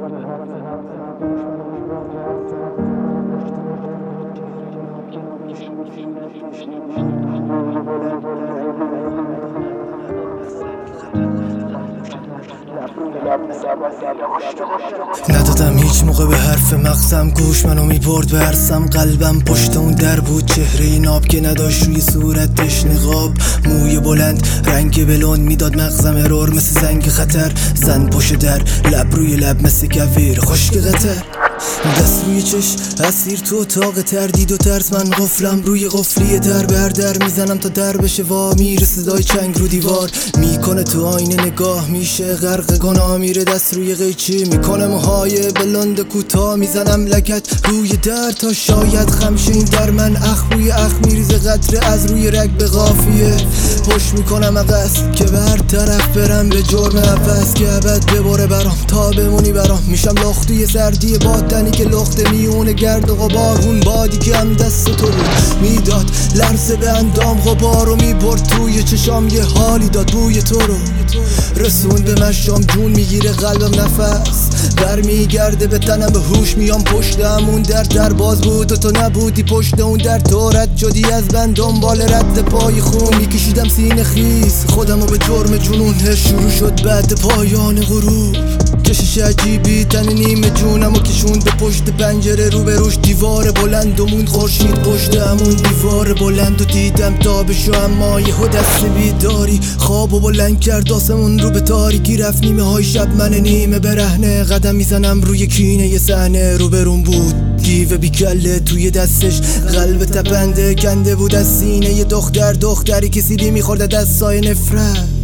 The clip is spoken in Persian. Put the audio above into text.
ندادم هیچ موقع به حرف مغزم گوش، منو میبرد به عرصم. قلبم پشت اون در بود، چهره ناب که نداشت روی صورتش نقاب. موی بلند رنگ بلند میداد مغزم ارور مثل زنگ خطر. زن پشت در لب روی لب مثل کویر خشک قطر. دست روی چش اسیر تو اتاق تردید و ترس. من قفلم روی قفلی در بر در میزنم تا در بشه وا. میره صدای چنگ رو دیوار میکنه تو آینه نگاه. میشه غرق گناه میره دست روی قیچی میکنه موهای بلند کوتاه. میزنم لگت روی در تا شاید خمشه این در من اخ روی اخ میریزه قطره از روی رگ به قافیه. پشت میکنم عقص که بر طرف برم به جرم عوض که ابد بباره برام تا بمونی برام. میشم لختوی سردی بادنی که لخته میونه گرد و غبار. اون بادی که هم دست تو بود میداد لرزه به اندام غبار و میبرد توی چشام یه حالی داد بوی تو رو رسون به مشام. جون میگیره قلبم نفس برمیگرده به تنم به هوش میام پشت همون در باز بود و تو نبودی پشت اون در. تو رد شدی از من دنبال رد پای خون میکشیدم سینه خیز خودمو به جرم جنون. شروع شد بعد پایان غروب کشش عجیبی تن نیمه جونمو کشوند به پشت پنجره. رو به روش دیوار بلند و موند خورشید پشت همون دیوار بلند و دیدم تابشو اما یهو دست بیداری خوابو بلند کرد آسمون رو به تاریکی رفت. نیمه های شب من نیمه برهنه قدم میزنم روی کینه یه صحنه. رو برون بود گیوه بیکله توی دستش قلب تپنده کنده بود از سینه یه دختری که سیبی میخورده دست سای نفرت.